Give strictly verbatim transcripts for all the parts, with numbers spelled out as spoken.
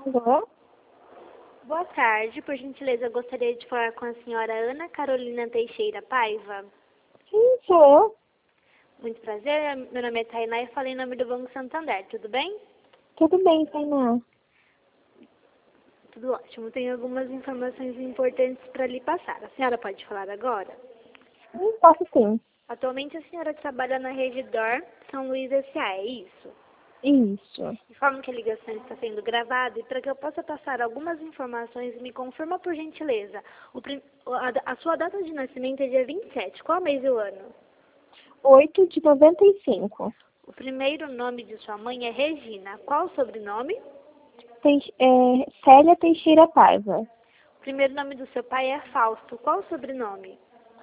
Alô? Boa tarde, por gentileza, eu gostaria de falar com a senhora Ana Carolina Teixeira Paiva. Sim, sou eu. Muito prazer, meu nome é Tainá e falei em nome do Banco Santander, tudo bem? Tudo bem, Tainá? Tudo ótimo, tenho algumas informações importantes para lhe passar. A senhora pode falar agora? Hum, posso sim. Atualmente a senhora trabalha na rede D O R São Luís S A, é isso? Isso. Informo que a ligação está sendo gravada e para que eu possa passar algumas informações, me confirma por gentileza. O prim... a, a sua data de nascimento é dia vinte e sete, qual mês e o ano? oito de noventa e cinco. O primeiro nome de sua mãe é Regina. Qual o sobrenome? Teix... É, Célia Teixeira Paiva. O primeiro nome do seu pai é Fausto. Qual o sobrenome?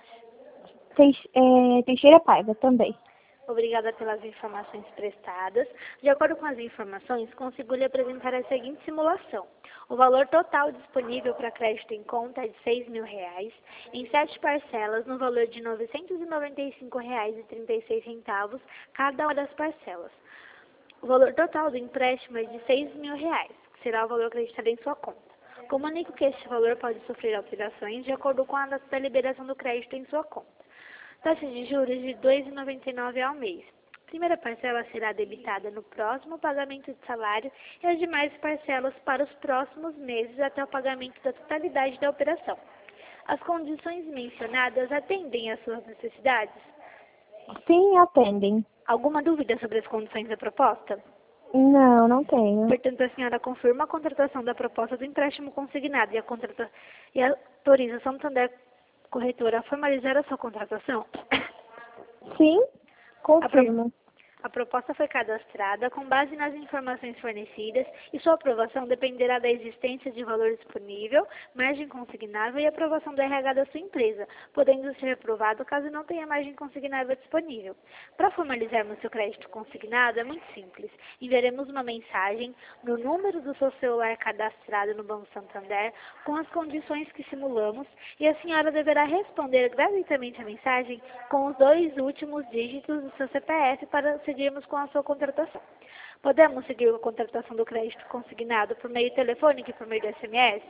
Teix... É, Teixeira Paiva também. Obrigada pelas informações prestadas. De acordo com as informações, consigo lhe apresentar a seguinte simulação. O valor total disponível para crédito em conta é de seis mil reais, em sete parcelas, no valor de novecentos e noventa e cinco reais e trinta e seis centavos, cada uma das parcelas. O valor total do empréstimo é de seis mil reais, que será o valor acreditado em sua conta. Comunico que este valor pode sofrer alterações de acordo com a data da liberação do crédito em sua conta. Taxa de juros de dois vírgula noventa e nove ao mês. A primeira parcela será debitada no próximo pagamento de salário e as demais parcelas para os próximos meses até o pagamento da totalidade da operação. As condições mencionadas atendem às suas necessidades? Sim, atendem. Alguma dúvida sobre as condições da proposta? Não, não tenho. Portanto, a senhora confirma a contratação da proposta do empréstimo consignado e, a contrata... e autoriza a Santander Corretora a formalizar a sua contratação? Sim, A, pro... confirmo. a proposta foi cadastrada com base nas informações fornecidas e sua aprovação dependerá da existência de valor disponível, margem consignável e aprovação do R H da sua empresa, podendo ser aprovado caso não tenha margem consignável disponível. Para formalizarmos seu crédito consignado é muito simples. Enviaremos uma mensagem no número do seu celular cadastrado no Banco Santander com as condições que simulamos e a senhora deverá responder gratuitamente a mensagem com os dois últimos dígitos do seu C P F para seguirmos com a sua contratação. Podemos seguir a contratação do crédito consignado por meio telefônico e por meio do S M S?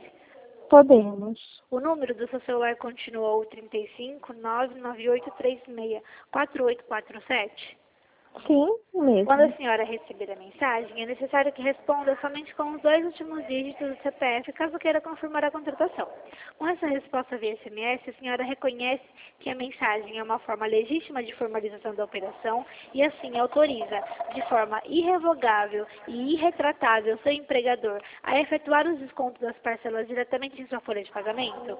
Podemos. O número do seu celular continua o trinta e cinco, nove nove oito três seis, quatro oito quatro sete? Sim, mesmo. Quando a senhora receber a mensagem, é necessário que responda somente com os dois últimos dígitos do C P F, caso queira confirmar a contratação. Com essa resposta via S M S, a senhora reconhece que a mensagem é uma forma legítima de formalização da operação e, assim, autoriza, de forma irrevogável e irretratável, seu empregador a efetuar os descontos das parcelas diretamente em sua folha de pagamento?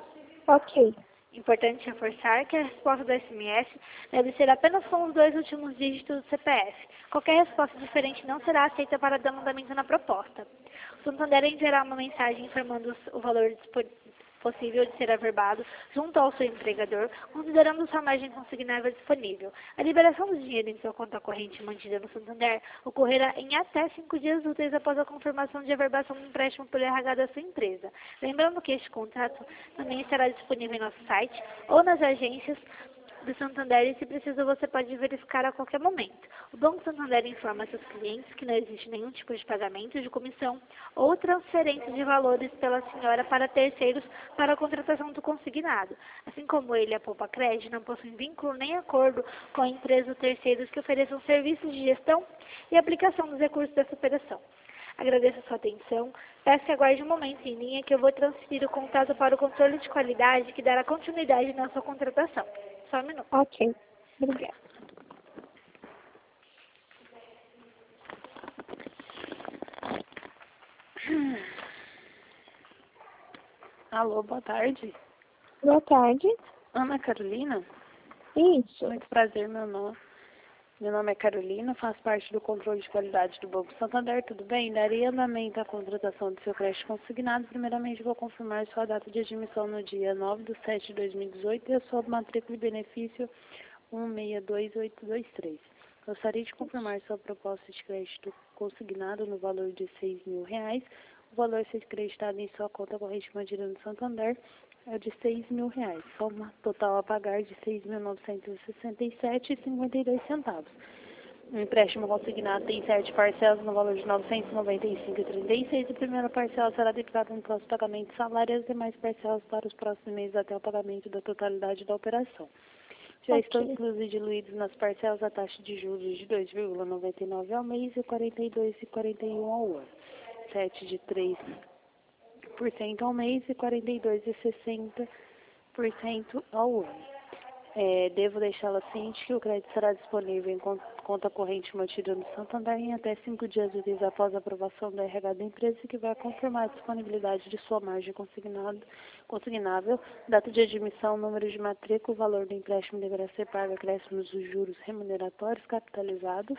Ok. Importante reforçar que a resposta do S M S deve ser apenas com os dois últimos dígitos do C P F. Qualquer resposta diferente não será aceita para dar andamento na proposta. O Santander enviará uma mensagem informando o valor possível de ser averbado junto ao seu empregador, considerando sua margem consignável disponível. A liberação do dinheiro em sua conta corrente mantida no Santander ocorrerá em até cinco dias úteis após a confirmação de averbação do empréstimo pelo R H da sua empresa. Lembrando que este contrato também estará disponível em nosso site ou nas agências do Santander e, se preciso, você pode verificar a qualquer momento. O Banco Santander informa seus clientes que não existe nenhum tipo de pagamento de comissão ou transferência de valores pela senhora para terceiros para a contratação do consignado. Assim como ele, a Poupa Cred, não possui vínculo nem acordo com a empresa ou terceiros que ofereçam serviços de gestão e aplicação dos recursos dessa operação. Agradeço a sua atenção. Peço que aguarde um momento em linha que eu vou transferir o contato para o controle de qualidade que dará continuidade na sua contratação. Só um minuto. Ok. Obrigada. Alô, boa tarde. Boa tarde. Ana Carolina? Isso. Muito prazer, meu nome. Meu nome é Carolina, faço parte do controle de qualidade do Banco Santander, tudo bem? Daria andamento à contratação do seu crédito consignado. Primeiramente, vou confirmar sua data de admissão no dia nove de setembro de dois mil e dezoito e a sua matrícula de benefício um seis dois oito dois três. Gostaria de confirmar sua proposta de crédito consignado no valor de seis mil reais. O valor a ser creditado em sua conta corrente mantida no Santander é de seis mil reais. Soma total a pagar de seis mil novecentos e sessenta e sete reais e cinquenta e dois centavos. O empréstimo consignado tem sete parcelas no valor de novecentos e noventa e cinco reais e trinta e seis centavos. A primeira parcela será debitado no próximo pagamento de salário e as demais parcelas para os próximos meses até o pagamento da totalidade da operação. Já Ok. estão inclusos e diluídos nas parcelas a taxa de juros de dois vírgula noventa e nove ao mês e quarenta e dois vírgula quarenta e um ao ano, sete de três por cento ao mês e quarenta e dois vírgula sessenta por cento ao ano. É, devo deixá-la ciente que o crédito será disponível em conta corrente mantida no Santander em até cinco dias úteis após a aprovação do R H da empresa, que vai confirmar a disponibilidade de sua margem consignado, consignável, data de admissão, número de matrícula, o valor do empréstimo deverá ser pago, acréscimos dos juros remuneratórios capitalizados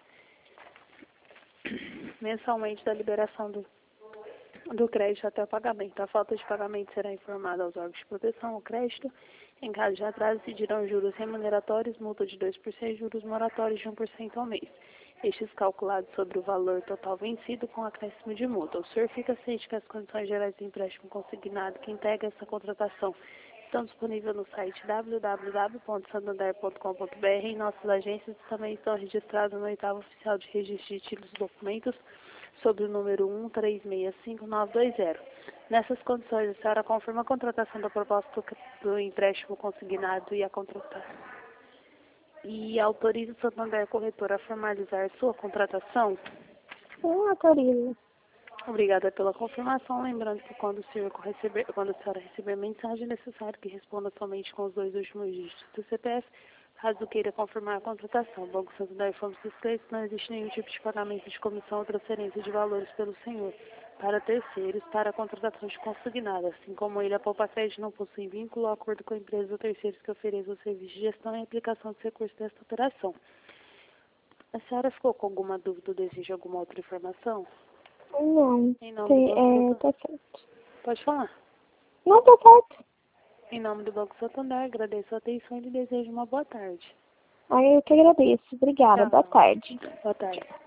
mensalmente da liberação do, do crédito até o pagamento. A falta de pagamento será informada aos órgãos de proteção ao crédito. Em caso de atraso, incidirão juros remuneratórios, multa de dois por cento e juros moratórios de um por cento ao mês. Estes calculados sobre o valor total vencido com acréscimo de multa. O senhor fica ciente que as condições gerais do empréstimo consignado que integra essa contratação estão disponíveis no site w w w ponto santander ponto com ponto b r. Em nossas agências também estão registradas no oitavo oficial de registro de títulos e documentos sob o número um três seis cinco nove dois zero. Nessas condições, a senhora confirma a contratação da proposta do, do empréstimo consignado e a contratação e autoriza o Santander Corretor a formalizar sua contratação? Sim, autorizo. Obrigada pela confirmação. Lembrando que quando, o senhor receber, quando a senhora receber mensagem, é necessário que responda somente com os dois últimos dígitos do C P F, caso queira confirmar a contratação. O Banco Santander informa os clientes que não existe nenhum tipo de pagamento de comissão ou transferência de valores pelo senhor para terceiros para a contratação de consignado, assim como ele, a Poupa Crédito não possui vínculo ou acordo com a empresa ou terceiros que ofereçam o serviço de gestão e aplicação de recursos desta operação. A senhora ficou com alguma dúvida ou deseja alguma outra informação? Não. Em nome Tem, do Banco é, Santander. tá certo. Pode falar. Não, tá certo. Em nome do Banco Santander, agradeço a atenção e lhe desejo uma boa tarde. Aí eu que agradeço. Obrigada. Boa Tchau. tarde. Boa tarde.